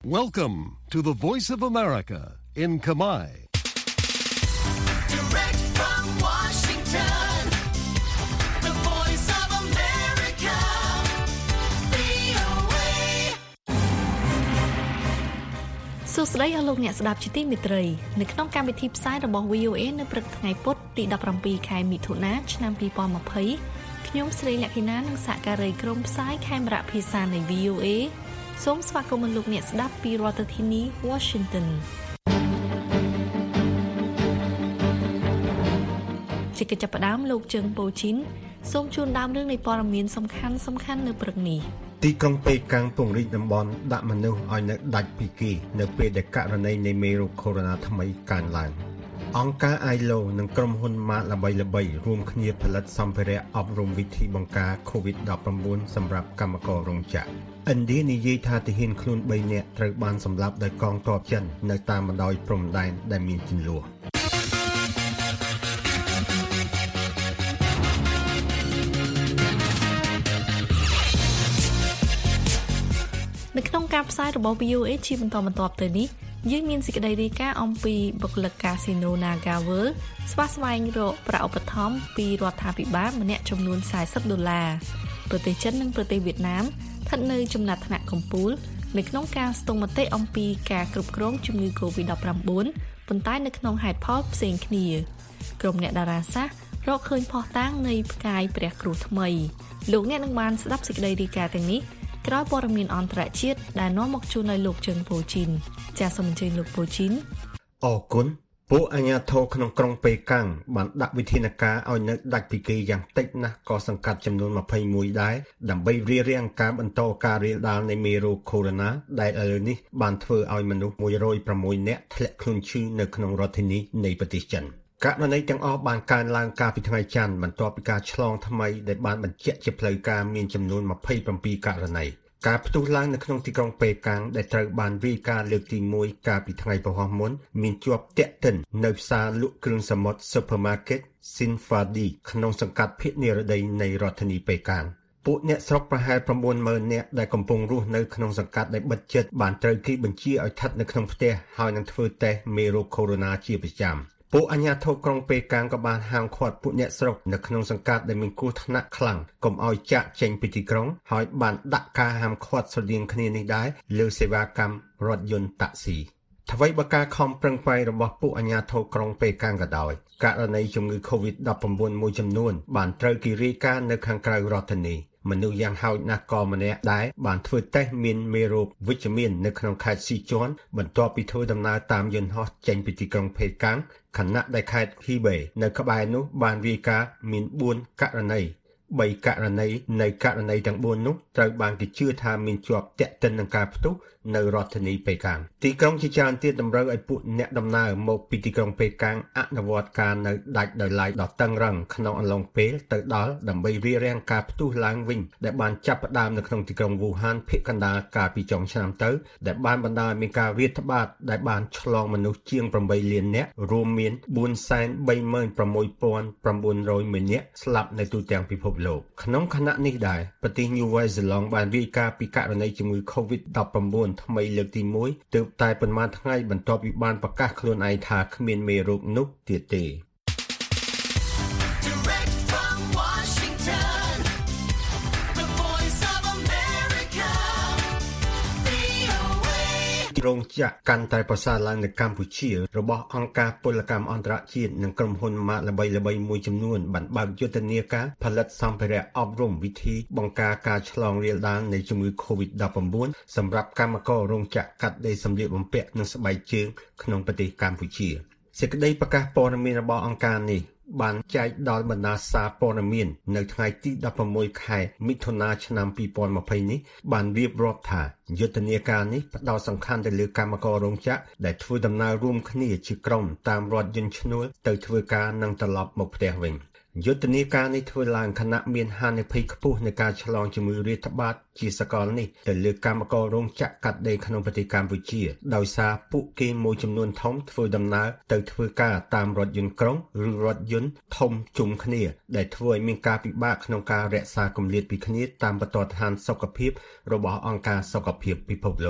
Welcome to the Voice of America in Khmer. Direct from Washington, the Voice of America, VOA. សួស្តីអស់លោកអ្នកស្ដាប់ជាទីមេត្រីនៅក្នុងកម្មវិធីផ្សាយរបស់ VOA នៅព្រឹកថ្ងៃពុធទី17ខែមិថុនាឆ្នាំ2020ខ្ញុំស្រីលក្ខិណានិងសហការីក្រុមផ្សាយខេមរៈភាសានៃ VOA សូមស្វាគមន៍លោកអ្នកស្ដាប់ពីរដ្ឋធានី Washington ជាកិច្ចចាប់ផ្ដើមលោកជើងប៉ូជីនសូមជូនដើមរឿងនៃព័ត៌មានសំខាន់នៅព្រឹកនេះទីក្រុងប៉េកាំងពង្រីកតំបន់ដាក់មនុស្សឲ្យនៅដាច់ពីគេនៅពេលដែលករណីនៃមេរោគកូវីដ -19 ថ្មីកើនឡើងអង្គការ ILO និងក្រុមហ៊ុនម៉ាកល្បីៗរួមគ្នាផលិតសម្ភារៈអប់រំវិធីបង្ការ COVID-19 សម្រាប់កម្មកររោងចក្រឥណ្ឌានិយាយថាទាហានខ្លួន3នាក់ត្រូវបានសម្លាប់ដោយកងទ័ពចិននៅតាមបណ្ដោយព្រំដែនដែលមានជម្លោះនៅក្នុងការផ្សាយរបស់ VOA ជាបន្តទៅនេះយើងមានសេចក្តីរាយការណ៍អំពីបុគ្គលិកកាស៊ីណូ Naga World ស្វែងរកប្រាក់ឧបត្ថម្ភពីរដ្ឋាភិបាលម្នាក់ចំនួន$40ប្រទេសចិននិងប្រទេសវៀតណាមស្ថិតនៅចំណាត់ថ្នាក់កំពូលនៅក្នុងការស្ទង់មតិអំពីការគ្រប់គ្រងជំងឺ COVID-19 ប៉ុន្តែនៅក្នុងហេតុផលផ្សេងគ្នាក្រុមអ្នកតារាសាស្ត្ររកឃើញភស្តុតាងនៃផ្កាយព្រះគ្រូថ្មីលោកអ្នកនឹងបានស្ដាប់សេចក្តីរាយការណ៍ទាំងនេះក្រោយព័ត៌មានអន្តរជាតិដែលនាំមកជូនឲ្យលោកជើងប៉ូជីនចាសសូមអញ្ជើញលោកប៉ូជីនអរគុណពួកអាជ្ញាធរក្នុងក្រុងប៉េកាំងបានដាក់វិធានការឲ្យនៅដាច់ពីគេយ៉ាងតិចណាស់ក៏សង្កាត់ចំនួន21ដែរដើម្បីរារាំងការបន្តការរាលដាលនៃមេរោគកូវីដ -19 ដែលឥឡូវនេះបានធ្វើឲ្យមនុស្ស106នាក់ធ្លាក់ខ្លួនឈឺនៅក្នុងរដ្ឋធានីនៃប្រទេសចិនករណីទាំងអស់បានកើនឡើងកាលពីថ្ងៃច័ន្ទបន្ទាប់ពីការឆ្លងថ្មីដែលបានបញ្ជាក់ជាផ្លូវការមានចំនួន27ករណីការផ្ទុះឡើងនៅក្នុងទីក្រុងប៉េកាំងដែលត្រូវបានរាយការណ៍លើកទី1កាលពីថ្ងៃព្រហស្បតិ៍មុនមានជាប់ទាក់ទិននៅផ្សារលក់គ្រឿងសមុទ្រ Supermarket Sinfadi ក្នុងសង្កាត់ភៀកនិរតីនៃរដ្ឋធានីប៉េកាំងពួកអ្នកស្រុកប្រហែល 90,000 នាក់ដែលកំពុងរស់នៅក្នុងសង្កាត់ដែលបិទជិតបានត្រូវគេបញ្ជាឲ្យស្ថិតនៅក្នុងផ្ទះហើយនឹងធ្វើតេស្តមេរោគកូវីដ -19 ជាប្រចាំពួកអាជ្ញាធរក្រុងប៉េកាំងក៏បានហាមឃាត់ពួកអ្នកស្រុកនៅក្នុងសង្កាត់ដែលមានគ្រោះថ្នាក់ខ្លាំងកុំឲ្យចាក់ចេញពីទីក្រុងហើយបានដាក់ការហាមឃាត់ស្រដៀងគ្នានេះដែរលើសេវាកម្មរថយន្តតាក់ស៊ីអ្វីបើការខំប្រឹងប្រែងរបស់ពួកអាជ្ញាធរក្រុងប៉េកាំងក៏ដោយករណីជំងឺ COVID-19 មួយចំនួនបានត្រូវគេរាយការណ៍នៅខាងក្រៅរដ្ឋធានីមនុស្សយ៉ាងហោចណាស់ក៏ម្នាក់ដែរបានធ្វើតេស្តមានមេរោគវិជ្ជមាននៅក្នុងខេត្តស៊ីជាន់បន្ទាប់ពីធ្វើដំណើរតាមយន្តហោះចេញពីទីក្រុងប៉េកាំងខណៈដែលខេត្តហ៊ីបេនៅក្បែរនោះបានរាយការណ៍មាន4ករណី3ករណីនៃករណីទាំង4នោះត្រូវបានគេជឿថាមានជាប់ទាក់ទិននឹងការផ្ទុះនៅរដ្ឋធានីប៉េកាំងទីក្រុងជាច្រើនទៀតតម្រូវឲ្យពួកអ្នកដំណើរមកពីទីក្រុងប៉េកាំងអនុវត្តការនៅដាច់ដោយឡែកដ៏តឹងរ៉ឹងក្នុងអំឡុងពេលទៅដល់ដើម្បីរារាំងការផ្ទុះឡើងវិញដែលបានចាប់ផ្ដើមនៅក្នុងទីក្រុងវូហានភាគកណ្ដាលកាលពីចុងឆ្នាំទៅដែលបានបណ្ដាលឲ្យមានការរាតត្បាតដែលបានឆ្លងមនុស្សជាង8លាននាក់រួមមាន436,901 នាក់ស្លាប់នៅទូទាំងពិភពលោកក្នុងខណៈនេះដែរប្រទេស New Zealand បានរាយការណ៍ពីករណីជំងឺ COVID-19 ថ្មីលើកទី1ទើបតែប៉ុន្មានថ្ងៃបន្ទាប់ពីបានប្រកាសខ្លួនឯងថាគ្មានមេរោគនោះទៀតទេរោងចក្រកាន់តែប្រសើរឡើងនៅកម្ពុជារបស់អង្គការពលកម្មអន្តរជាតិនិងក្រុមហ៊ុនម៉ាកល្បីៗមួយចំនួនបានបើកយុទ្ធនាការផលិតសម្ភារៈអប់រំវិធីបង្ការការឆ្លងរាលដាលនៃជំងឺ COVID-19 សម្រាប់កម្មកររោងចក្រកាត់ដេរសម្លៀកបំពាក់និងស្បែកជើងក្នុងប្រទេសកម្ពុជាសេចក្តីប្រកាសព័ត៌មានរបស់អង្គការនេះបានចែកដល់បណ្ដាសារព័ត៌មាននៅថ្ងៃទី16ខែមិថុនាឆ្នាំ2020នេះបានរៀបរាប់ថាយុទ្ធនាការនេះផ្ដោតសំខាន់ទៅលើកម្មកររោងចក្រដែលធ្វើដំណើររួមគ្នាជាក្រុមតាមរថយន្តឈ្នួលទៅធ្វើការនិងត្រឡប់មកផ្ទះវិញយុទ្ធនាការនេះធ្វើឡើងខណៈមានហានិភ័យខ្ពស់នៃការឆ្លងជំងឺរាតត្បាតជាសកលនេះទៅលើកម្មកររោងចក្រកាត់ដេរក្នុងប្រទេសកម្ពុជាដោយសារពួកគេមួយចំនួនធំធ្វើដំណើរទៅធ្វើការតាមរថយន្តក្រុងឬរថយន្តធំជុំគ្នាដែលធ្វើឲ្យមានការពិបាកក្នុងការរក្សាគម្លាតពីគ្នាតាមបទដ្ឋានសុខភាពរបស់អង្គការសុខភាពពិភពលោក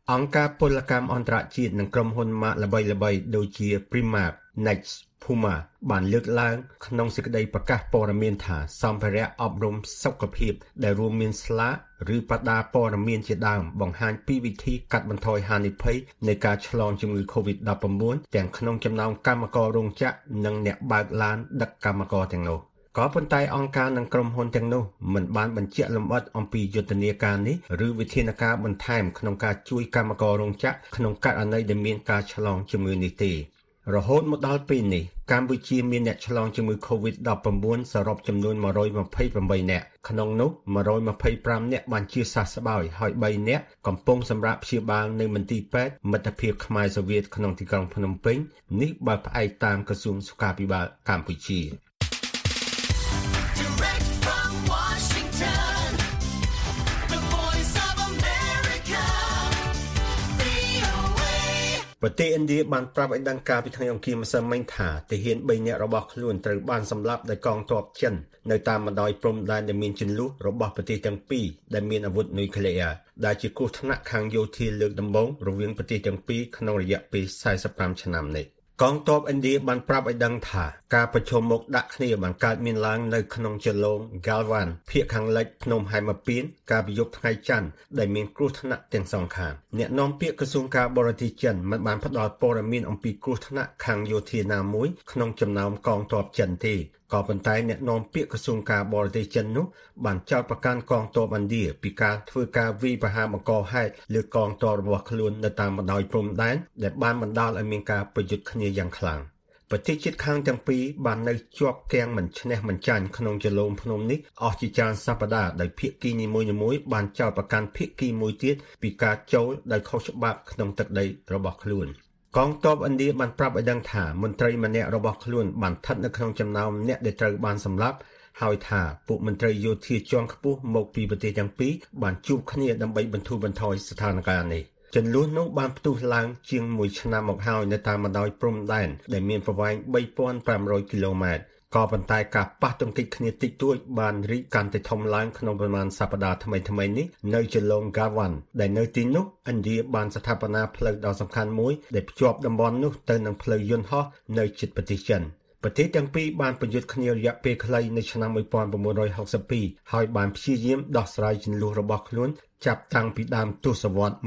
អង្គការពលកម្មអន្តរជាតិនិងក្រុមហ៊ុនម៉ាកល្បីៗដូចជា Primark, Next, Puma បានលើកឡើងក្នុងសេចក្តីប្រកាសព័ត៌មានថាសម្ភារៈអប់រំសុខភាពដែលរួមមានស្លាកឬបដាព័ត៌មានជាដើមបង្ហាញពីវិធីកាត់បន្ថយហានិភ័យនៃការឆ្លងជំងឺ COVID-19 ទាំងក្នុងចំណោមកម្មកររោងចក្រនិងអ្នកបើកឡានដឹកកម្មករទាំងនោះក៏ប៉ុន្តែអង្គការនិងក្រុមហ៊ុនទាំងនោះមិនបានបញ្ជាក់លម្អិតអំពីយុទ្ធនាការនេះឬវិធានការបន្ថែមក្នុងការជួយកម្មកររោងចក្រក្នុងករណីដែលមានការឆ្លងជំងឺនេះទេរហូតមកដល់ពេលនេះកម្ពុជាមានអ្នកឆ្លងជំងឺ COVID-19 សរុបចំនួន128នាក់ក្នុងនោះ125នាក់បានជាសះស្បើយហើយ3នាក់កំពុងសម្រាប់ព្យាបាលនៅមន្ទីរពេទ្យមិត្តភាពខ្មែរសូវៀតក្នុងទីក្រុងភ្នំពេញនេះបើផ្អែកតាមក្រសួងសុខាភិបាលកម្ពុជា Direct from Washington, the voice of America, VOA. ប្រទេសឥណ្ឌាបានប្រាប់ឲ្យដឹងការពីថ្ងៃអង្គារម្សិលមិញថាទាហាន3នាក់របស់ខ្លួនត្រូវបានសម្លាប់ដោយកងទ័ពចិននៅតាមបណ្ដោយព្រំដែនដែលមានជម្លោះរបស់ប្រទេសទាំងពីរដែលមានអាវុធនុយក្លេអ៊ែរដែលជាគ្រោះថ្នាក់ខាងយោធាលើកដំបូងរវាងប្រទេសទាំងពីរក្នុងរយៈពេល45ឆ្នាំនេះកងទ័ពឥណ្ឌាបានប្រាប់ឲ្យដឹងថាការប្រជុំមុខដាក់គ្នាបានកើតមានឡើងនៅក្នុងជឡង Galwan ភាគខាងលិចភ្នំហែមពៀនកាលពីយប់ថ្ងៃច័ន្ទដែលមានគ្រោះថ្នាក់ទាំងសងខាងអ្នកនាំពាក្យក្រសួងការបរទេសចិនមិនបានផ្ដល់ព័ត៌មានអំពីគ្រោះថ្នាក់ខាងយោធាណាមួយក្នុងចំណោមកងទ័ពចិនទេក៏ប៉ុន្តែអ្នកនាំពាក្យក្រសួងការបរទេសចិននោះបានចោទប្រកាន់កងទ័ពឥណ្ឌាពីការធ្វើការវាយប្រហារបង្កហេតុលើកងទ័ពរបស់ខ្លួននៅតាមបណ្ដោយព្រំដែនដែលបានបណ្ដាលឲ្យមានការប្រយុទ្ធគ្នាយ៉ាងខ្លាំងប្រទេសជិតខាងទាំងពីរបាននៅជាប់គាំងមិនឈ្នះមិនចាញ់ក្នុងជឡោមភ្នំនេះអស់ជាច្រើនសប្តាហ៍ដោយភាគីនីមួយៗបានចោទប្រកាន់ភាគីមួយទៀតពីការចូលដោយខុសច្បាប់ក្នុងទឹកដីរបស់ខ្លួនកងទ័ពឥណ្ឌាបានប្រាប់ឲ្យដឹងថាមន្ត្រីម្នាក់របស់ខ្លួនបានស្ថិតនៅក្នុងចំណោមអ្នកដែលត្រូវបានសម្លាប់ហើយថាពួកមន្ត្រីយោធាជាន់ខ្ពស់មកពីប្រទេសទាំងពីរបានជួបគ្នាដើម្បីបន្ធូរបន្ថយស្ថានភាពនេះជម្លោះនោះបានផ្ទុះឡើងជាង1ឆ្នាំមកហើយនៅតាមបណ្ដោយព្រំដែនដែលមានប្រវែង 3,500 គីឡូម៉ែត្រក៏ប៉ុន្តែការប៉ះទង្គិចគ្នាតិចតួចបានរីកកាន់តែធំឡើងក្នុងប្រមាណសប្តាហ៍ថ្មីៗនេះនៅជឡង Galwan ដែលនៅទីនោះឥណ្ឌាបានស្ថាបនាផ្លូវដ៏សំខាន់មួយដែលភ្ជាប់តំបន់នោះទៅនឹងផ្លូវយន្តហោះនៅជិតប្រទេសចិនប្រទេសទាំងពីរបានប្រយុទ្ធគ្នារយៈពេលខ្លីនៅឆ្នាំ1962ហើយបានព្យាយាមដោះស្រាយជម្លោះរបស់ខ្លួនចាប់តាំងពីដើមទសវត្សរ៍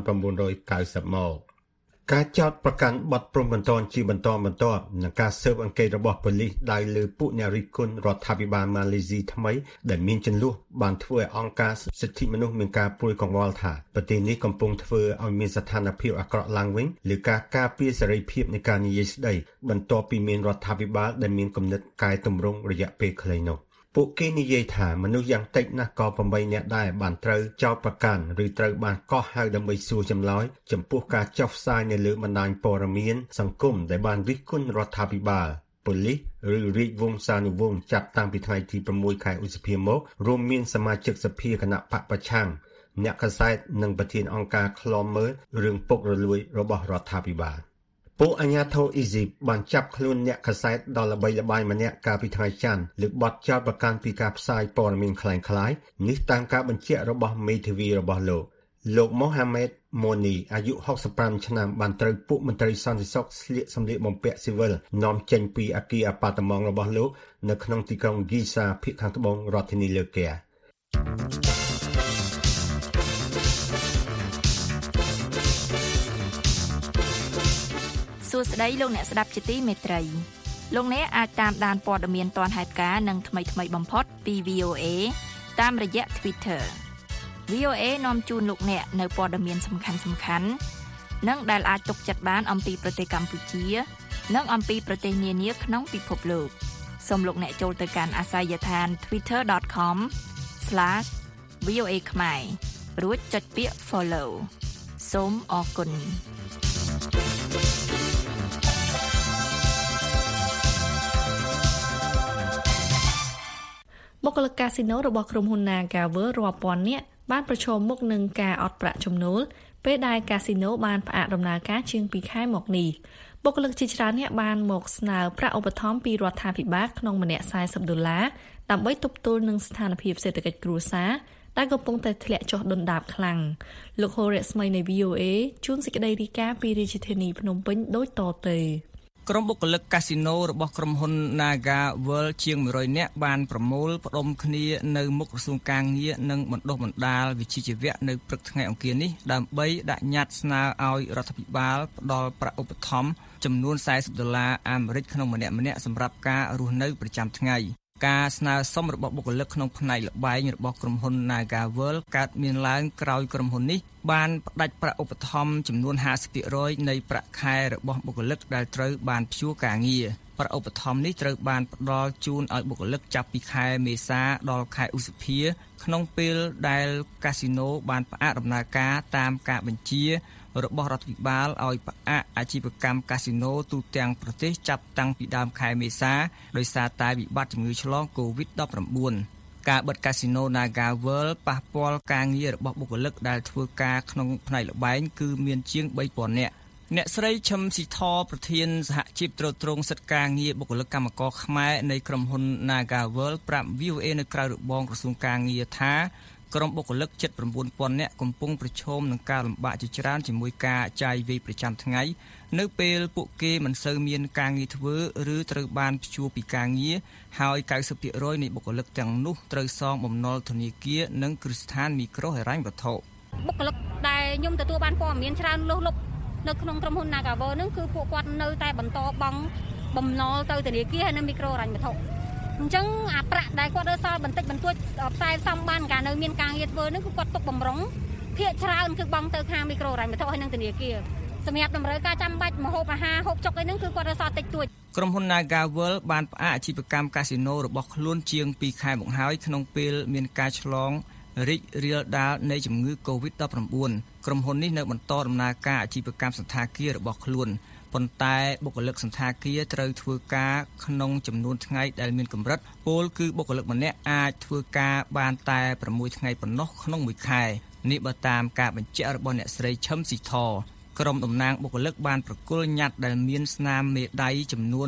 1990មកការចោទប្រកាន់បទព្រំបន្ទាន់ជាបន្តបន្ទាប់និងការស៊ើបអង្កេតរបស់ប៉ូលីសដៅលើពួកអ្នករិះគន់រដ្ឋាភិបាលម៉ាឡេស៊ីថ្មីដែលមានជម្លោះបានធ្វើឲ្យអង្គការសិទ្ធិមនុស្សមានការព្រួយកង្វល់ថាប្រទេសនេះកំពុងធ្វើឲ្យមានស្ថានភាពអាក្រក់ឡើងវិញលើការការពារសេរីភាពនៃការនិយាយស្ដីបន្ទាប់ពីមានរដ្ឋាភិបាលដែលមានគំនិតកែតម្រង់រយៈពេលខ្លីនោះពួកគេនិយាយថាមនុស្សយ៉ាងតិចណាស់ក៏8នាក់ដែរបានត្រូវចោទប្រកាន់ឬត្រូវបានកោះហៅដើម្បីសួរចម្លើយចំពោះការចុះផ្សាយនៅលើបណ្ដាញព័ត៌មានសង្គមដែលបានរិះគន់រដ្ឋាភិបាលប៉ូលីសឬរាជវង្សានុវង្សចាប់តាំងពីថ្ងៃទី6ខែឧសភាមករួមមានសមាជិកសភាគណៈបកប្រឆាំងអ្នកកាសែតនិងប្រធានអង្គការឃ្លាំមើលរឿងពុករលួយរបស់រដ្ឋាភិបាលពួកអាជ្ញាធរអ៊ីស៊ីបបានចាប់ខ្លួនអ្នកកាសែតដ៏ល្បីល្បាញម្នាក់កាលពីថ្ងៃច័ន្ទលើបទចោទប្រកាន់ពីការផ្សាយព័ត៌មានคล้ายៗនេះតាមការបញ្ជាក់របស់មេធាវីរបស់លោកម៉ូហាម៉េតម៉ូនីអាយុ65ឆ្នាំបានត្រូវពួកមន្ត្រីសន្តិសុខស្លៀកសម្លៀកបំពាក់ស៊ីវិលនាំចេញពីអគារអាប៉ាតឺម៉ង់របស់លោកនៅក្នុងទីក្រុងហ្គីសាភាគខាងត្បូងរដ្ឋធានីលើកែសួស្តីលោកអ្នកស្ដាប់ជាទីមេត្រីលោកអ្នកអាចតាមដានព័ត៌មានទាន់ហេតុការណ៍និងថ្មីបំផុតពី VOA តាមរយៈ Twitter VOA នាំជូនលោកអ្នកនៅព័ត៌មានសំខាន់ៗនិងដែលអាចទុកចិត្តបានអំពីប្រទេសកម្ពុជានិងអំពីប្រទេសនានាក្នុងពិភពលោកសូមលោកអ្នកចូលទៅកាន់អាសយដ្ឋាន twitter.com/VOA ខ្មែររួចចុចពាក្យ Follow សូមអរគុណបុគ្គលិកកាស៊ីណូរបស់ក្រុមហ៊ុន Nagavel រាប់ពាន់នាក់បានប្រឈមមុខនឹងការអត់ប្រាក់ចំណូលពេលដែលកាស៊ីណូបានផ្អាកដំណើរការជាង2ខែមកនេះបុគ្គលិកជាច្រើននាក់បានមកស្នើប្រាក់ឧបត្ថម្ភពីរដ្ឋាភិបាលក្នុងម្នាក់$40ដើម្បីទប់ទល់នឹងស្ថានភាពសេដ្ឋកិច្ចគ្រួសារដែលកំពុងតែធ្លាក់ចុះដុនដាបខ្លាំងលោកហូរ៉េស្មីនៃ VOA ជួនសេចក្តីរាយការណ៍ពីរាជធានីភ្នំពេញដូចតទៅក្រុមបុគ្គលិកកាស៊ីណូរបស់ក្រុមហ៊ុន Naga World ជាង100នាក់បានប្រមូលផ្ដុំគ្នានៅមុខក្រសួងកាងារនិងបណ្ដុះបណ្ដាលវិជ្ជាជីវៈនៅព្រឹកថ្ងៃអង្គារនេះដើម្បីដាក់ញត្តិស្នើឲ្យរដ្ឋាភិបាលផ្ដល់ប្រាក់ឧបត្ថម្ភចំនួន$40អាមេរិកក្នុងម្នាក់ៗសម្រាប់ការរស់នៅប្រចាំថ្ងៃការស្នើសុំរបស់បុគ្គលិកក្នុងផ្នែកល្បែងរបស់ក្រុមហ៊ុន Naga World កើតមានឡើងក្រោយក្រុមហ៊ុននេះបានផ្ដាច់ប្រាក់ឧបត្ថម្ភចំនួន 50% នៃប្រាក់ខែរបស់បុគ្គលិកដែលត្រូវបានព្យួរការងារប្រាក់ឧបត្ថម្ភនេះត្រូវបានផ្ដល់ជូនឲ្យបុគ្គលិកចាប់ពីខែមេសាដល់ខែឧសភាក្នុងពេលដែលកាស៊ីណូបានផ្អាកដំណើរការតាមការបញ្ជារបស់រដ្ឋាភិបាលឲ្យផ្អាកអាជីវកម្មកាស៊ីណូទូទាំងប្រទេសចាប់តាំងពីដើមខែមេសាដោយសារតែវិបត្តិជំងឺឆ្លង COVID-19 ការបិទកាស៊ីណូ Naga World ប៉ះពាល់ការងាររបស់បុគ្គលិកដែលធ្វើការក្នុងផ្នែកល្បែងគឺមានជាង 3,000 នាក់អ្នកស្រីឈឹមស៊ីធប្រធានសហជីពត្រួតត្រងសិទ្ធិការងារបុគ្គលិកកម្មករខ្មែរនៃក្រុមហ៊ុន Naga World ប្រាប់ VOA នៅក្រៅរបងក្រសួងការងារថាក្រុមបុគ្គលិកជិត 9,000 នាក់កំពុងប្រឈមនឹងការលំបាកជាច្រើនជាមួយការចាយវាយប្រចាំថ្ងៃនៅពេលពួកគេមិនសូវមានការងារធ្វើឬត្រូវបានព្យួរពីការងារហើយ 90% នៃបុគ្គលិកទាំងនោះត្រូវសងបំណុលធនាគារនិងគ្រឹះស្ថានមីក្រូហិរញ្ញវត្ថុបុគ្គលិកដែលខ្ញុំទទួលបានព័ត៌មានច្រើនលើសលប់នៅក្នុងក្រុមហ៊ុន Naga World ហ្នឹងគឺពួកគាត់នៅតែបន្តបង់បំណុលទៅធនាគារហើយនិងមីក្រូហិរញ្ញវត្ថុអញ្ចឹងអាប្រាក់ដែលគាត់រើសល់បន្តិចបន្តួចផ្សាយសំបានការនៅមានការងារធ្វើហ្នឹងគឺគាត់ទុកបំរុងភាគច្រើនគឺបង់ទៅខាងមីក្រូហិរញ្ញវត្ថុហើយនិងធនាគារសម្រាប់តម្រូវការចាំបាច់ម្ហូបអាហារហូបចុកអីហ្នឹងគឺគាត់រើសល់តិចតួចក្រុមហ៊ុន Naga World បានផ្អាកអាជីវកម្មកាស៊ីណូរបស់ខ្លួនជាង2ខែមកហើយក្នុងពេលមានការឆ្លងរីករាលដាលនៃជំងឺ COVID-19 ក្រុមហ៊ុននេះនៅបន្តដំណើរការអាជីវកម្មសន្តាគាររបស់ខ្លួនប៉ុន្តែបុគ្គលិកសន្តាគារត្រូវធ្វើការក្នុងចំនួនថ្ងៃដែលមានកម្រិតពលគឺបុគ្គលិកម្នាក់អាចធ្វើការបានតែ6ថ្ងៃប៉ុណ្ណោះក្នុងមួយខែនេះបើតាមការបញ្ជាក់របស់អ្នកស្រីឈឹមស៊ីធក្រុមតំណាងបុគ្គលិកបានប្រគល់ញត្តិដែលមានស្នាមមេដៃចំនួន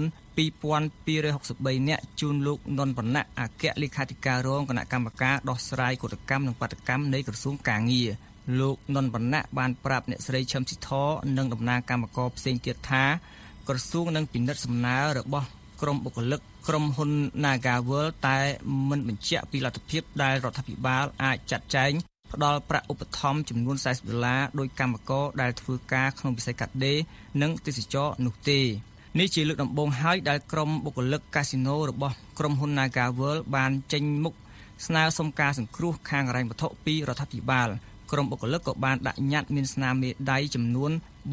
2,263 នាក់ជូនលោកនុនវណ្ណៈអគ្គលេខាធិការរងគណៈកម្មការដោះស្រាយកុតកម្មនិងបាតុកម្មនៃក្រសួងកាងារលោកនុនវណ្ណៈបានប្រាប់អ្នកស្រីឈឹមស៊ីធនិងតំណាងគណៈកម្មការផ្សេងទៀតថាក្រសួងនឹងពិនិត្យសំណើរបស់ក្រុមបុគ្គលិកក្រុមហ៊ុន Naga World តែមិនបញ្ជាក់ពីលទ្ធភាពដែលរដ្ឋាភិបាលអាចចាត់ចែងផ្ដល់ប្រាក់ឧបត្ថម្ភចំនួន$40ដោយកម្មករដែលធ្វើការក្នុងវិស័យកាត់ដេរនិងទេសចរណ៍នោះទេនេះជាលើកដំបូងហើយដែលក្រុមបុគ្គលិកកាស៊ីណូរបស់ក្រុមហ៊ុន Naga World បានចេញមុខស្នើសុំការសង្គ្រោះខាងហិរញ្ញវត្ថុពីរដ្ឋាភិបាលក្រុមបុគ្គលិកក៏បានដាក់ញត្តិមានស្នាមមេដៃចំនួន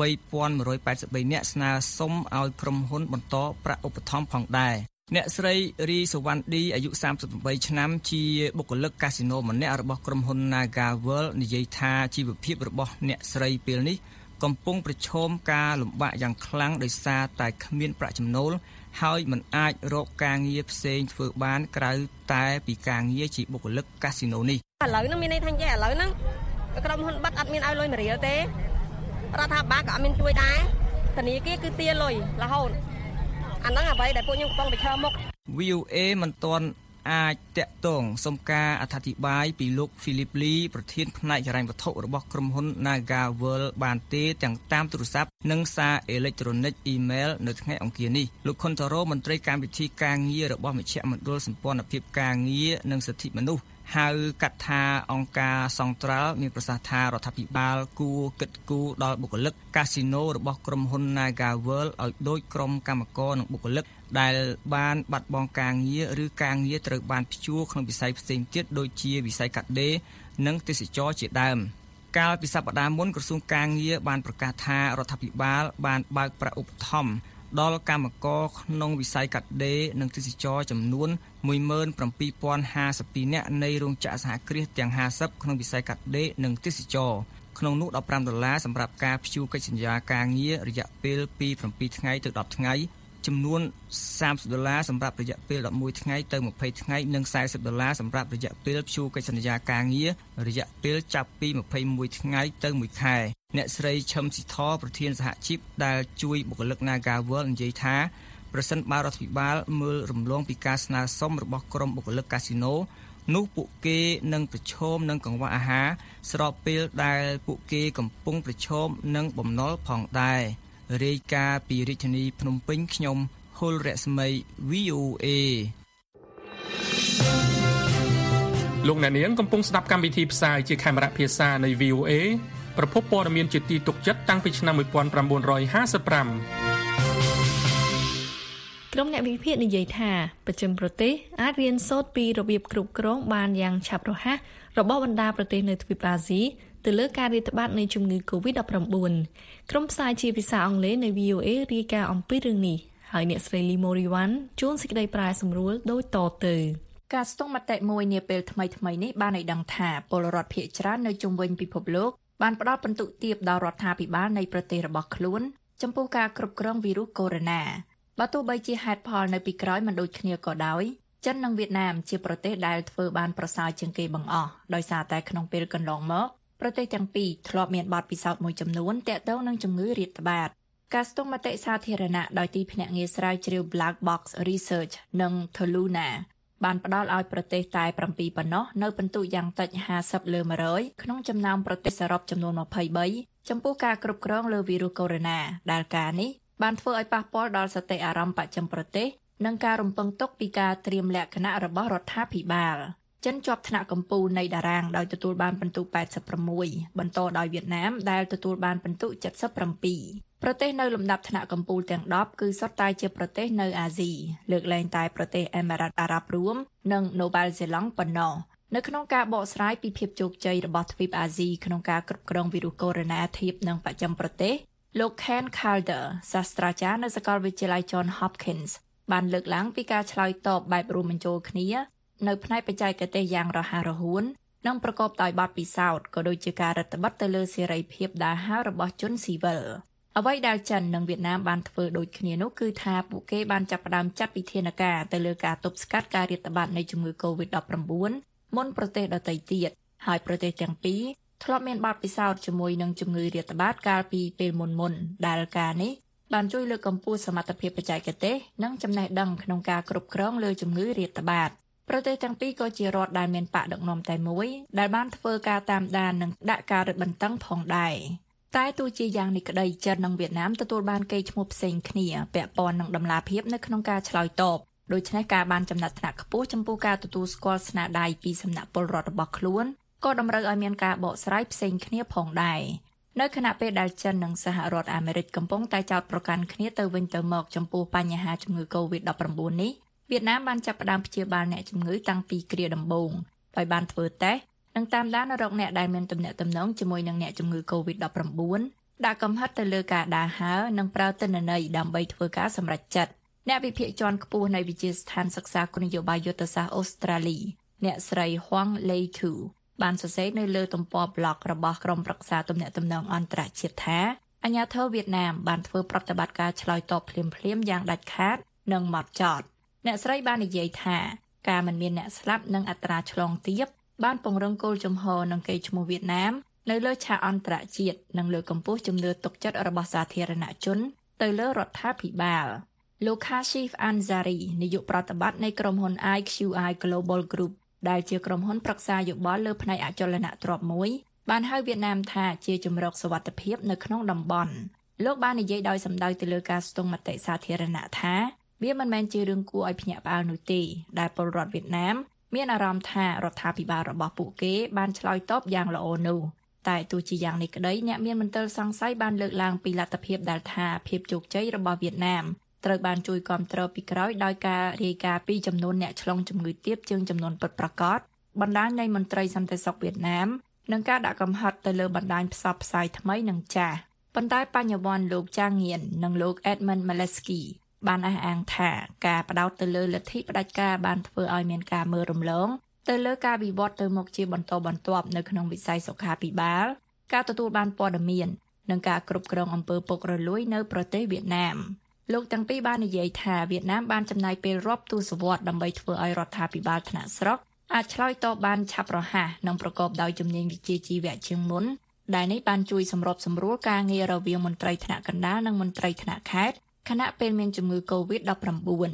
3,183 នាក់ស្នើសុំឲ្យក្រុមហ៊ុនបន្តប្រាក់ឧបត្ថម្ភផងដែរអ្នកស្រីរីសវណ្ណឌីអាយុ38ឆ្នាំជាបុគ្គលិកកាស៊ីណូម្នាក់របស់ក្រុមហ៊ុន Naga World និយាយថាជីវភាពរបស់អ្នកស្រីពេលនេះកំពុងប្រឈមការលំបាកយ៉ាងខ្លាំងដោយសារតែគ្មានប្រាក់ចំណូលហើយមិនអាចរកការងារផ្សេងធ្វើបានក្រៅតែពីការងារជាបុគ្គលិកកាស៊ីណូនេះឥឡូវហ្នឹងមានន័យថាឥឡូវហ្នឹងក្រុមហ៊ុនបាត់អត់មានឲ្យលុយ1រៀលទេរដ្ឋាភិបាលក៏អត់មានជួយដែរធនាគារគឺទារលុយរហូតអាហ្នឹងអ្វីដែលពួកខ្ញុំកំពុងប្រឈមមុខ VOA មិនទាន់អាចតាក់ទងសុំការអធិប្បាយពីលោក Philip Lee ប្រធានផ្នែកហិរញ្ញវត្ថុរបស់ក្រុមហ៊ុន Naga World បានទេទាំងតាមទូរស័ព្ទនិងសារអេឡិចត្រូនិកអ៊ីមែលនៅថ្ងៃអង្គារនេះលោកខុនតារ៉ូមន្ត្រីកម្មវិធីការងាររបស់មជ្ឈមណ្ឌលសម្ព័ន្ធភាពការងារនិងសិទ្ធិមនុស្សហៅកាត់ថាអង្គការសង្ត្រាល់មានប្រសាសន៍ថារដ្ឋាភិបាលគួរគិតគូរដល់បុគ្គលិកកាស៊ីណូរបស់ក្រុមហ៊ុន Naga World ឲ្យដូចក្រុមកម្មករនិងបុគ្គលិកដែលបានបាត់បង់ការងារឬការងារត្រូវបានព្យួរក្នុងវិស័យផ្សេងទៀតដូចជាវិស័យកាត់ដេរនិងទេសចរណ៍ជាដើមកាលពីសប្តាហ៍មុនក្រសួងការងារបានប្រកាសថារដ្ឋាភិបាលបានបើកប្រាក់ឧបត្ថម្ភដល់កម្មករក្នុងវិស័យកាត់ដេរនិងទេសចរណ៍ចំនួន 17,052 នាក់នៃរោងចក្រសហគ្រាសទាំង50ក្នុងវិស័យកាត់ដេរនិងទេសចរណ៍ក្នុងនោះ$15សម្រាប់ការព្យួរកិច្ចសន្យាការងាររយៈពេលពី7ថ្ងៃទៅ10ថ្ងៃចំនួន$30សម្រាប់រយៈពេល11ថ្ងៃទៅ20ថ្ងៃនិង$40សម្រាប់រយៈពេលព្យួរកិច្ចសន្យាការងាររយៈពេលចាប់ពី21ថ្ងៃទៅ1ខែអ្នកស្រីឈឹមស៊ីធប្រធានសហជីពដែលជួយបុគ្គលិក Naga World និយាយថាប្រសិនបើរដ្ឋាភិបាលមើលរំលងពីការស្នើសុំរបស់ក្រុមបុគ្គលិកកាស៊ីណូនោះពួកគេនឹងប្រឈមនឹងកង្វះអាហារស្របពេលដែលពួកគេកំពុងប្រឈមនឹងបំណុលផងដែររាយការណ៍ពីរាជធានីភ្នំពេញខ្ញុំហុលរស្មី VOA លោកអ្នកនាងកំពុងស្ដាប់កម្មវិធីផ្សាយជាខេមរៈភាសានៃ VOA ប្រភពព័ត៌មានជាទីទុកចិត្តតាំងពីឆ្នាំ1955 ក្រុមអ្នកវិភាគនិយាយថាប្រចាំប្រទេសអាចរៀនសូត្រពីរបៀបគ្រប់គ្រងបានយ៉ាងឆាប់រហ័សរបស់បណ្ដាប្រទេសនៅទ្វីបអាស៊ីទៅលើការរាតត្បាតនៃជំងឺ Covid-19 ក្រុមផ្សាយជាភាសាអង់គ្លេសនៃ VOA រាយការណ៍អំពីរឿងនេះហើយអ្នកស្រីលីម៉ូរីវ៉ាន់ជួនសេចក្តីប្រែសម្រួលដូចតទៅការស្ទង់មតិមួយនាពេលថ្មីៗនេះបានឲ្យដឹងថាពលរដ្ឋភាគច្រើននៅជុំវិញពិភពលោកបានផ្ដល់ពិន្ទុទាបដល់រដ្ឋាភិបាលនៃប្រទេសរបស់ខ្លួនចំពោះការគ្រប់គ្រងវីរុសកូវីដ -19 បើទោះបីជាហេតុផលនៅពីក្រោយមិនដូចគ្នាក៏ដោយចិននិងវៀតណាមជាប្រទេសដែលធ្វើបានប្រសើរជាងគេបង្អស់ដោយសារតែក្នុងពេលកន្លងមកប្រទេសទាំងពីរធ្លាប់មានបទពិសោធន៍មួយចំនួនទាក់ទងនឹងជំងឺរាតត្បាតការស្ទង់មតិសាធារណៈដោយទីភ្នាក់ងារស្រាវជ្រាវ Black Box Research និង Toluna បានផ្ដល់ឲ្យប្រទេសតែ7ប៉ុណ្ណោះនៅពិន្ទុយ៉ាងតិច50លើ100ក្នុងចំណោមប្រទេសសរុបចំនួន23ចំពោះការគ្រប់គ្រងលើវីរុសកូវីដ -19 ដែលការនេះបានធ្វើឲ្យប៉ះពាល់ដល់សតិអារម្មណ៍បច្ចឹមប្រទេសនិងការរំពឹងទុកពីការត្រៀមលក្ខណៈរបស់រដ្ឋាភិបាលចិនជាប់ថ្នាក់កំពូលនៃតារាងដោយទទួលបានពិន្ទុ86បន្តដោយវៀតណាមដែលទទួលបានពិន្ទុ77ប្រទេសនៅលំដាប់ថ្នាក់កំពូលទាំង10គឺសុទ្ធតែជាប្រទេសនៅអាស៊ីលើកលែងតែប្រទេសអេមីរ៉ាតអារ៉ាប់រួមនិងនូវែលសេឡង់ប៉ុណ្ណោះនៅក្នុងការបកស្រាយពីភាពជោគជ័យរបស់ទ្វីបអាស៊ីក្នុងការគ្រប់គ្រងវីរុសកូវីដ -19 ធៀបនឹងបច្ចឹមប្រទេសលោក Ken Calder សាស្ត្រាចារ្យនៅសាកលវិទ្យាល័យ John Hopkins បានលើកឡើងពីការឆ្លើយតបបែបរួមបញ្ចូលគ្នានៅផ្នែកបច្ចេកទេសយ៉ាងរហ័សរហួននិងប្រកបដោយបទពិសោធន៍ក៏ដូចជាការរឹតបន្តឹងទៅលើសេរីភាពដើរហើររបស់ជនស៊ីវិលអ្វីដែលចិននិងវៀតណាមបានធ្វើដូចគ្នានោះគឺថាពួកគេបានចាប់ផ្ដើមចាត់វិធានការទៅលើការទប់ស្កាត់ការរាតត្បាតនៃជំងឺ Covid-19 មុនប្រទេសដទៃទៀតហើយប្រទេសទាំងពីរធ្លាប់មានបទពិសោធន៍ជាមួយនឹងជំងឺរាតត្បាតកាលពីពេលមុនដែលការនេះបានជួយលើកកម្ពស់សមត្ថភាពបច្ចេកទេសនិងចំណេះដឹងក្នុងការគ្រប់គ្រងលើជំងឺរាតត្បាតប្រទេសទាំងពីរក៏ជារដ្ឋដែលមានបកដឹកនាំតែមួយដែលបានធ្វើការតាមដាននិងដាក់ការរឹតបន្តឹងផងដែរតែទោះជាយ៉ាងនេះក្តីចិននិងវៀតណាមទទួលបានកេរ្តិ៍ឈ្មោះផ្សេងគ្នាពាក់ព័ន្ធនឹងដំណាភាពនៅក្នុងការឆ្លើយតបដូច្នេះការបានចំណាត់ថ្នាក់ខ្ពស់ចំពោះការទទួលស្គាល់ស្នាដៃពីសំណាក់ពលរដ្ឋរបស់ខ្លួនក៏តម្រូវឲ្យមានការបកស្រាយផ្សេងគ្នាផងដែរនៅខណៈពេលដែលចិននិងសហរដ្ឋអាមេរិកកំពុងតែចោទប្រកាន់គ្នាទៅវិញទៅមកចំពោះបញ្ហាជំងឺ Covid-19 នេះវៀតណាមបានចាប់ផ្ដើមព្យាបាលអ្នកជំងឺតាំងពីគ្រាដំបូងដោយបានធ្វើតេស្តនិងតាមដានរកអ្នកដែលមានទំនាក់ទំនងជាមួយនឹងអ្នកជំងឺ Covid-19 ដាក់កំហិតទៅលើការដើរហើរនិងប្រើទិន្នន័យដើម្បីធ្វើការសម្រេចចិត្តអ្នកវិភាគជាន់ខ្ពស់នៃវិទ្យាស្ថានសិក្សាគោលនយោបាយយុទ្ធសាស្ត្រអូស្ត្រាលីអ្នកស្រី Huang Lei-tu បានសរសេរនៅលើទំព័រប្លុករបស់ក្រុមប្រឹក្សាទំនាក់ទំនងអន្តរជាតិថាអាជ្ញាធរវៀតណាមបានធ្វើប្រតិបត្តិការឆ្លើយតបភ្លាមៗយ៉ាងដាច់ខាតនិងហ្មត់ចត់អ្នកស្រីបាននិយាយថាការមិនមានអ្នកស្លាប់និងអត្រាឆ្លងទាបបានពង្រឹងគោលជំហរនិងកេរ្តិ៍ឈ្មោះវៀតណាមនៅលើឆាកអន្តរជាតិនិងលើកកម្ពស់ជំនឿទុកចិត្តរបស់សាធារណជនទៅលើរដ្ឋាភិបាលលោក Kashif Ansari នាយកប្រតិបត្តិនៃក្រុមហ៊ុន IQI Global Group ដែលជាក្រុមហ៊ុនប្រឹក្សាយោបល់លើផ្នែកអចលនទ្រព្យមួយបានហៅវៀតណាមថាជាជំរកសុវត្ថិភាពនៅក្នុងតំបន់លោកបាននិយាយដោយសម្ដៅទៅលើការស្ទង់មតិសាធារណៈថាវាមិនមែនជារឿងគួរឲ្យភ្ញាក់ផ្អើលនោះទេដែលពលរដ្ឋវៀតណាមមានអារម្មណ៍ថារដ្ឋាភិបាលរបស់ពួកគេបានឆ្លើយតបយ៉ាងល្អនោះតែទោះជាយ៉ាងនេះក្តីអ្នកមានមន្ទិលសង្ស័យបានលើកឡើងពីលទ្ធភាពដែលថាភាពជោគជ័យរបស់វៀតណាមត្រូវបានជួយគាំទ្រពីក្រោយដោយការរាយការណ៍ពីចំនួនអ្នកឆ្លងជំងឺទាបជាងចំនួនពិតប្រាកដបណ្ដាញនៃមន្ត្រីសន្តិសុខវៀតណាមនិងការដាក់កំហិតទៅលើបណ្ដាញផ្សព្វផ្សាយថ្មីនិងចាស់ប៉ុន្តែបញ្ញវន្តលោកចាងងៀននិងលោក Edmund Malesky បានអះអាងថាការផ្ដោតទៅលើលទ្ធិផ្ដាច់ការបានធ្វើឲ្យមានការមើលរំលងទៅលើការវិវត្តទៅមុខជាបន្តបន្ទាប់នៅក្នុងវិស័យសុខាភិបាលការទទួលបានព័ត៌មាននិងការគ្រប់គ្រងអំពើពុករលួយនៅប្រទេសវៀតណាមលោកទាំងពីរបាននិយាយថាវៀតណាមបានចំណាយពេលរាប់ទសវត្សរ៍ដើម្បីធ្វើឲ្យរដ្ឋាភិបាលថ្នាក់ស្រុកអាចឆ្លើយតបបានឆាប់រហ័សនិងប្រកបដោយជំនាញវិជ្ជាជីវៈជាងមុនដែលនេះបានជួយសម្របសម្រួលការងាររវាងមន្ត្រីថ្នាក់កណ្ដាលនិងមន្ត្រីថ្នាក់ខេត្តខណៈពេលមានជំងឺ Covid-19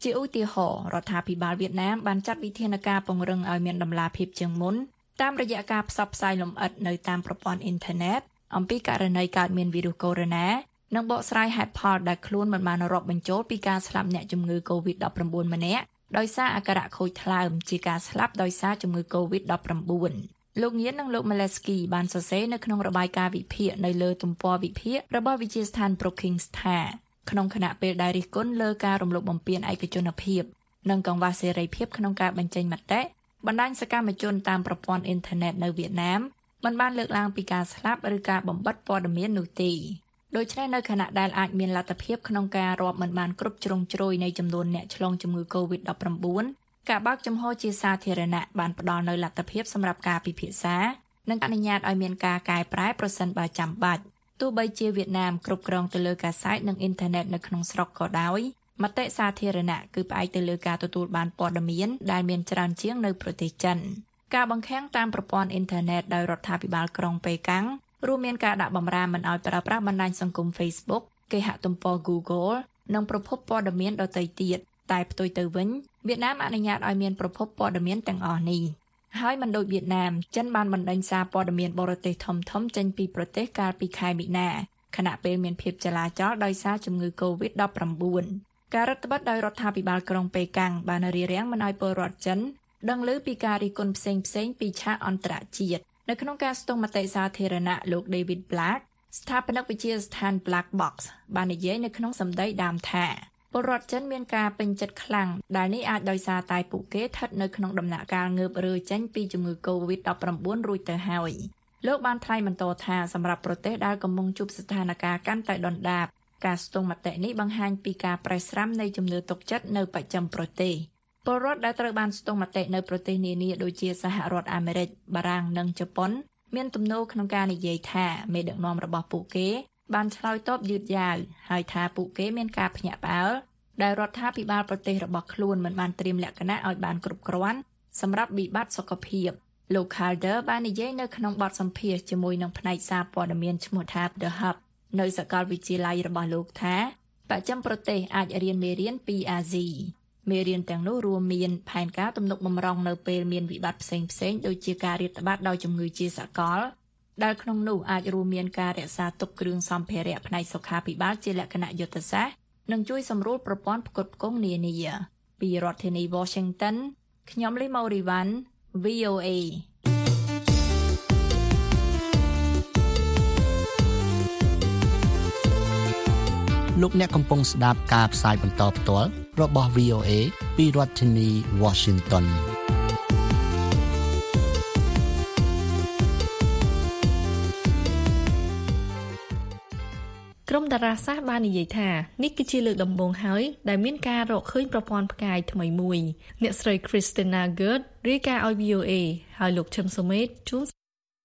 ជាឧទាហរណ៍រដ្ឋាភិបាលវៀតណាមបានចាត់វិធានការពង្រឹងឲ្យមានតម្លាភាពជាងមុនតាមរយៈការផ្សព្វផ្សាយលម្អិតនៅតាមប្រព័ន្ធអ៊ីនធឺណិតអំពីករណីកើតមានវីរុសកូវីដ -19 និងបកស្រាយហេតុផលដែលខ្លួនមិនបានរាប់បញ្ចូលពីការស្លាប់អ្នកជំងឺ COVID-19 ម្នាក់ដោយសារអាការៈខូចថ្លើមជាការស្លាប់ដោយសារជំងឺ COVID-19 លោកញៀននិងលោក Maleski បានសរសេរនៅក្នុងរបាយការណ៍វិភាគនៅលើទំព័រវិភាគរបស់វិទ្យាស្ថាន Brookings ថាក្នុងខណៈពេលដែលរិះគន់លើការរំលោភបំពានឯកជនភាពនិងកង្វះសេរីភាពក្នុងការបញ្ចេញមតិបណ្ដាញសកម្មជនតាមប្រព័ន្ធអ៊ីនធឺណិតនៅវៀតណាមមិនបានលើកឡើងពីការស្លាប់ឬការបំបិទព័ត៌មាននោះទេដូច្នេះនៅខណៈដែលអាចមានលទ្ធភាពក្នុងការរាប់មិនបានគ្រប់ជ្រុងជ្រោយនៃចំនួនអ្នកឆ្លងជំងឺ COVID-19 ការបើកចំហជាសាធារណៈបានផ្ដល់នូវលទ្ធភាពសម្រាប់ការពិភាក្សានិងអនុញ្ញាតឲ្យមានការកែប្រែប្រសិនបើចាំបាច់ទោះបីជាវៀតណាមគ្រប់គ្រងទៅលើកាសែតនិងអ៊ីនធឺណិតនៅក្នុងស្រុកក៏ដោយមតិសាធារណៈគឺផ្អែកទៅលើការទទួលបានព័ត៌មានដែលមានច្រើនជាងនៅប្រទេសចិនការបង្ខាំងតាមប្រព័ន្ធអ៊ីនធឺណិតដោយរដ្ឋាភិបាលក្រុងប៉េកាំងរួមមានការដាក់បម្រាមមិនឲ្យប្រើប្រាស់បណ្ដាញសង្គម Facebook គេហទំព័រ Google និងប្រភពព័ត៌មានដទៃទៀតតែផ្ទុយទៅវិញវៀតណាមអនុញ្ញាតឲ្យមានប្រភពព័ត៌មានទាំងអស់នេះហើយមិនដូចវៀតណាមចិនបានបណ្ដេញសារព័ត៌មានបរទេសធំៗចេញពីប្រទេសកាលពីខែមីនាខណៈពេលមានភាពចលាចលដោយសារជំងឺ COVID-19 ការរដ្ឋបတ်ដោយរដ្ឋាភិបាលក្រុងប៉េកាំងបានរារាំងមិនឲ្យពលរដ្ឋចិនដឹងឮពីការរិះគន់ផ្សេងៗពីឆាកអន្តរជាតិនៅក្នុងការស្ទង់មតិសាធារណៈលោក David Black ស្ថាបនិកវិទ្យាស្ថាន Black Box បាននិយាយនៅក្នុងសម្ដីដើមថាពលរដ្ឋចិនមានការពេញចិត្តខ្លាំងដែលនេះអាចដោយសារតែពួកគេស្ថិតនៅក្នុងដំណាក់កាលងើបរើចេញពីជំងឺ COVID-19 រួចទៅហើយលោកបានថ្លែងបន្តថាសម្រាប់ប្រទេសដែលកំពុងជួបស្ថានភាពកាន់តែដុនដាបការស្ទង់មតិនេះបង្ហាញពីការប្រេះស្រាំនៃជំនឿទុកចិត្តនៅបស្ចិមប្រទេសពលរដ្ឋដែលត្រូវបានស្ទង់មតិនៅប្រទេសនានាដូចជាសហរដ្ឋអាមេរិកបារាំងនិងជប៉ុនមានទំនោរក្នុងការនិយាយថាមេដឹកនាំរបស់ពួកគេបានឆ្លើយតបយឺតយ៉ាវហើយថាពួកគេមានការភ្ញាក់ផ្អើលដែលរដ្ឋាភិបាលប្រទេសរបស់ខ្លួនមិនបានត្រៀមលក្ខណៈឲ្យបានគ្រប់គ្រាន់សម្រាប់វិបត្តិសុខភាពលោក Calder បាននិយាយនៅក្នុងបទសម្ភាសន៍ជាមួយនឹងផ្នែកសារព័ត៌មានឈ្មោះថា The Hub នៅសាកលវិទ្យាល័យរបស់លោកថាបច្ចឹមប្រទេសអាចរៀនមេរៀនពីអាស៊ីមេរៀនទាំងនោះរួមមានផែនការទំនុកបម្រុងនៅពេលមានវិបត្តិផ្សេងៗដូចជាការរាតត្បាតដោយជំងឺជាសកលដែលក្នុងនោះអាចរួមមានការរក្សាទុកគ្រឿងសម្ភារៈផ្នែកសុខាភិបាលជាលក្ខណៈយុទ្ធសាស្ត្រនិងជួយសម្រួលប្រព័ន្ធផ្គត់ផ្គង់នានាពីរដ្ឋធានី Washington ខ្ញុំលីម៉ូរីវ៉ាន់ VOA លោកអ្នកកំពុងស្ដាប់ការផ្សាយបន្តផ្ទាល់របស់ VOA ពីរដ្ឋធានី Washington ក្រុមតារាសាស្ត្របាននិយាយថានេះគឺជាលើកដំបូងហើយដែលមានការរកឃើញប្រព័ន្ធផ្កាយថ្មីមួយអ្នកស្រី Christina Gerd រាយការណ៍ឲ្យ VOA ហើយលោកឈឹមសុមេតជួន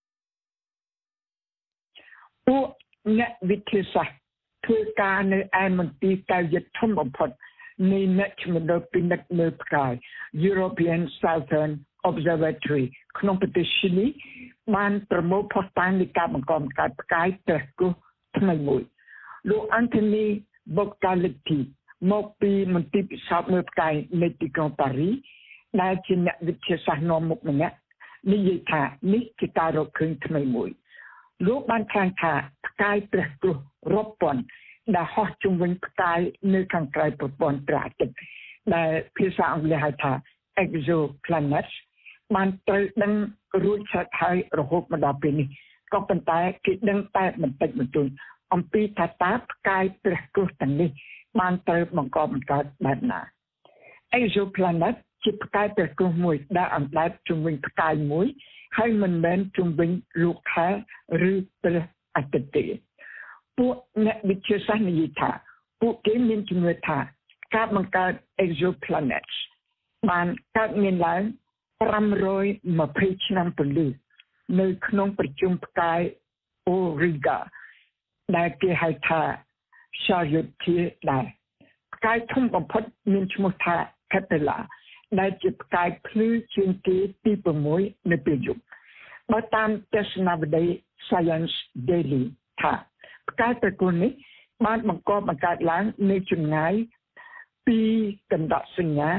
ពួកអ្នកវិទ្យាសាស្ត្រធ្វើការនៅឯមន្ទីរកែវយធំបំផុតនៃមជ្ឈមណ្ឌលពិនិត្យមើលផ្កាយ European Southern Observatory ក្នុងប្រទេសស៊ីលីបានប្រមូលភស្តុតាងនៃការបង្កបង្កើតផ្កាយព្រះគោះថ្មីមួយលោក Anthony Bocaletti មកពីមន្ទីរពិសោធន៍មើលផ្កាយនៃទីក្រុងប៉ារីដែលជាអ្នកវិទ្យាសាស្ត្រនាំមុខម្នាក់និយាយថានេះជាការរកឃើញថ្មីមួយលោកបានថ្លែងថាផ្កាយព្រះគោះរាប់ពាន់ដែលហោះជុំវិញផ្កាយនៅខាងក្រៅប្រព័ន្ធព្រះអាទិត្យដែលភាសាអង់គ្លេសហៅថា exoplanets បានត្រូវដឹងរួចហើយរហូតមកដល់ពេលនេះក៏ប៉ុន្តែគេដឹងតែបន្តិចបន្តួចអំពីថាតើផ្កាយព្រះគោះទាំងនេះបានត្រូវបង្កបង្កើតបែបណា exoplanet ជាផ្កាយព្រះគោះមួយដែលអណ្ដែតជុំវិញផ្កាយមួយហើយមិនមែនជុំវិញលោកខែឬព្រះអាទិត្យទេពួកអ្នកវិទ្យាសាស្ត្រនិយាយថាពួកគេមានជំនឿថាការបង្កើត exoplanets បានកើតមានឡើង520ឆ្នាំពលឺនៅក្នុងប្រជុំផ្កាយ Auriga ដែលគេហៅថា Sagittarius ដែរផ្កាយធំបំផុតមានឈ្មោះថា Kepler ដែលជាផ្កាយភ្លឺជាងគេទី6នៅពេលយប់បើតាមទស្សនវិស័យ Science Daily ថាផ្កាយព្រះគោះនេះបានបង្កបង្កើតឡើងនៅចម្ងាយពីកណ្ដាប់សញ្ញា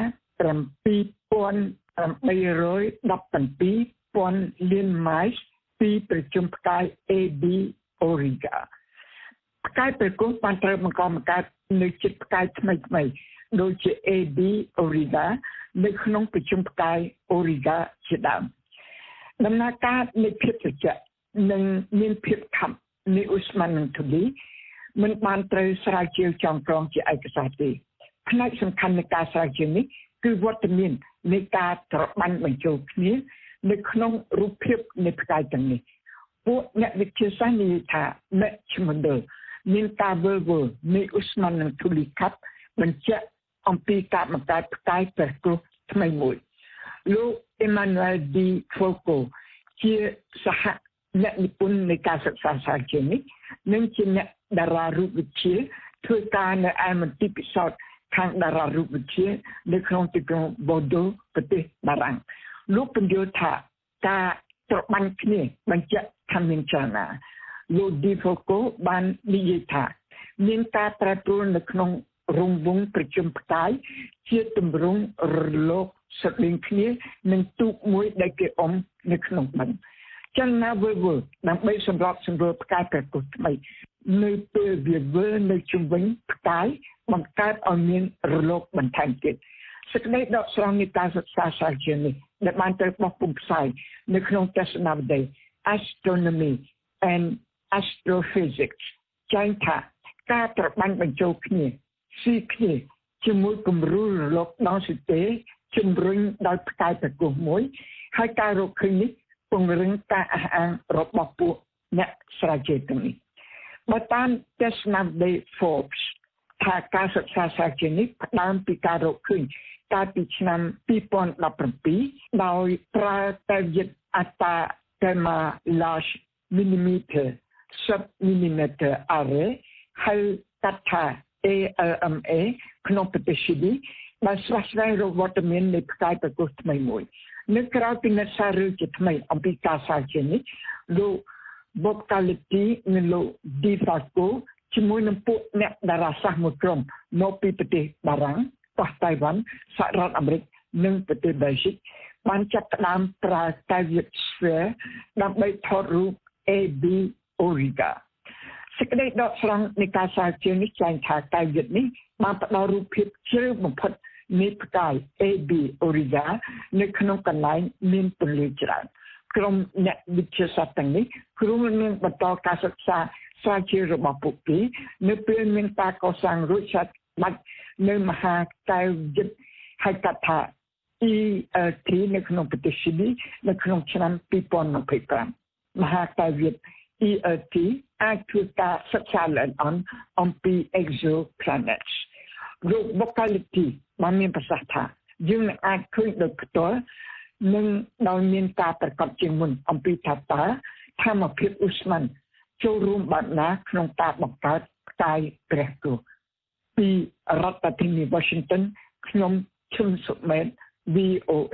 7817,000 លានម៉ាយล์ពីប្រជុំផ្កាយ AB Auriga ផ្កាយប្រគំបានត្រូវបង្កបង្កើតនៅជិតផ្កាយថ្មីៗដូចជា AB Auriga នៅក្នុងប្រជុំផ្កាយ Auriga ជាដើមដំណើរការនៃភាពត្រជាក់និងមានភាពខាប់នៃឧស្ម័ននិងធូលីមិនបានត្រូវស្រាវជ្រាវចងក្រងជាឯកសារទេផ្នែកសំខាន់នៃការស្រាវជ្រាវនេះគឺវត្តមាននៃការត្របាញ់បញ្ចូលគ្នានៅក្នុងរូបភាពនៃផ្កាយទាំងនេះពួកអ្នកវិទ្យាសាស្ត្រនិយាយថា Matchmodel មានការវិលវល់នៃឧស្ម័ននិងធូលីខាប់បញ្ជាក់អំពីការបង្កើតផ្កាយព្រះគ្រោះថ្មីមួយលោក Emmanuel D. Foucault ជាសហអ្នកនិពន្ធនៃការសិក្សាស្រាវជ្រាវនេះនិងជាអ្នកតារារូបវិទ្យាធ្វើការនៅឯមន្ទីរពិសោធន៍ខាងតារារូបវិទ្យានៅក្នុងទីក្រុង Bordeaux ប្រទេសបារាំងលោកពន្យល់ថាការត្របាញ់គ្នាបញ្ជាក់ថាមានចលនាលោក D. Foucault បាននិយាយថាមានការប្រែប្រួលនៅក្នុងរង្វង់ប្រជុំផ្កាយជាទម្រង់រលកស្រដៀងគ្នានឹងទូកមួយដែលគេអុំនៅក្នុងបឹងចលនាវិលវល់ដើម្បីសម្របសម្រួលផ្កាយព្រះគ្រោះថ្មីនៅពេលវាវិលនៅជុំវិញផ្កាយបង្កើតឲ្យមានរលកបន្ថែមទៀតសេចក្តីដកស្រង់នៃការសិក្សាស្រាវជ្រាវនេះដែលបានត្រូវបោះពុម្ពផ្សាយនៅក្នុងទស្សនាវដ្តី Astronomy and Astrophysics ចែងថាការត្របាញ់បញ្ចូលគ្នាស៊ីគ្នាជាមួយគំរូរលកដងស៊ីទេជំរុញដោយផ្កាយព្រះគ្រោះមួយហើយការរកឃើញនេះពង្រឹងការអះអាងរបស់ពួកអ្នកស្រាវជ្រាវទាំងនេះបើតាមទស្សនវិស័យ Forbes ថាការសិក្សាស្រាវជ្រាវនេះផ្ដើមពីការរកឃើញកាលពីឆ្នាំ2017ដោយប្រើតែវិទ្យាអត្តាកែម៉ា large millimeter sub millimeter array ហើយកាត់ថា ALMA ក្នុងប្រទេសស៊ីលីបានស្វះស្វែងរកវត្តមាននៃផ្កាយព្រះគ្រោះថ្មីមួយនៅក្រៅពីអ្នកសាររឿងជាថ្មីអំពីការស្រាវជ្រាវនេះលោក Bob Caletti និងលោក D. Foucault ជាមួយនឹងពួកអ្នកតារាសាស្ត្រមួយក្រុមមកពីប្រទេសបារាំងកោះតៃវ៉ាន់សហរដ្ឋអាមេរិកនិងប្រទេសបែលហ្សិកបានចាប់ផ្ដើមប្រើតែវិទ្យា Sphere ដើម្បីថតរូប AB Aurigaសេចក្តីដកស្រង់នៃការស្រាវជ្រាវនេះចែងថាកាយវិទ្យានេះបានផ្ដល់រូបភាពជ្រៅបំផុតនៃផ្កាយ AB Auriga នៅក្នុងកន្លែងមានពន្លឺច្រើនក្រុមអ្នកវិទ្យាសាស្ត្រទាំងនេះក្រុមនឹងបន្តការសិក្សាស្រាវជ្រាវរបស់ពួកគេនៅពេលមានការកសាងរួចស្រេចបាច់នៅមហាកាយវិទ្យាហៅកាត់ថា ELT នៅក្នុងប្រទេសស៊ីលីនៅក្នុងឆ្នាំ2025មហាកាយវិទ្យា ELT អាចធ្វើការសិក្សាឡើងអំពី exoplanets លោក Bocaletti បានមានប្រសាសន៍ថាយើងនឹងអាចឃើញដោយផ្ទាល់និងដោយមានការប្រកបជាងមុនអំពីថាតើធម្មភាពឧស្ម័នចូលរួមបែបណាក្នុងការបង្កើតផ្កាយព្រះគ្រោះពីរដ្ឋធានី Washington ខ្ញុំឈឹមសុមេត VOA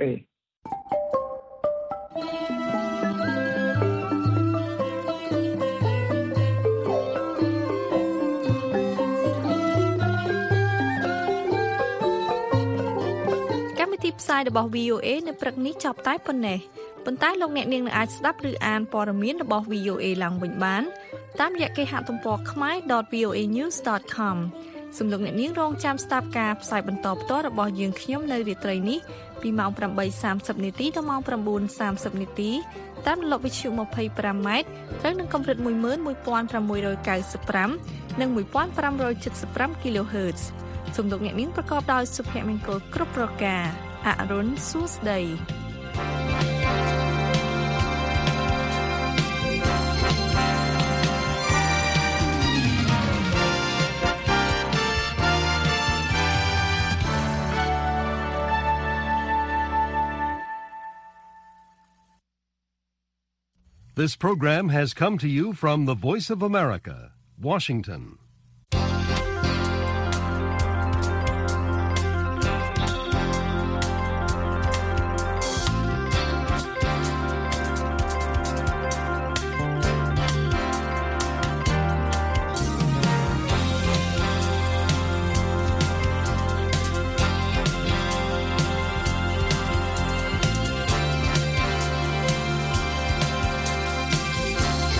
ផ្សាយរបស់ VOA នៅព្រឹកនេះចប់តែប៉ុណ្ណេះប៉ុន្តែលោកអ្នកនាងនឹងអាចស្ដាប់ឬអានព័ត៌មានរបស់ VOA ឡើងវិញបានតាមរយៈគេហទំព័រ khmer.voanews.com សូមលោកអ្នកនាងរងចាំស្ដាប់ការផ្សាយបន្តផ្ទាល់របស់យើងខ្ញុំនៅរាត្រីនេះពីម៉ោង 8:30 នាទីដល់ម៉ោង 9:30 នាទីតាមរលកវិទ្យុ 25 ម៉ែត្រត្រូវនឹងកម្រិត 11695 និង 1575 kHz សូមលោកអ្នកនាងប្រកបដោយសុភមង្គលគ្រប់ប្រការអរុនសួស្ដី This program has come to you from the Voice of America, Washington.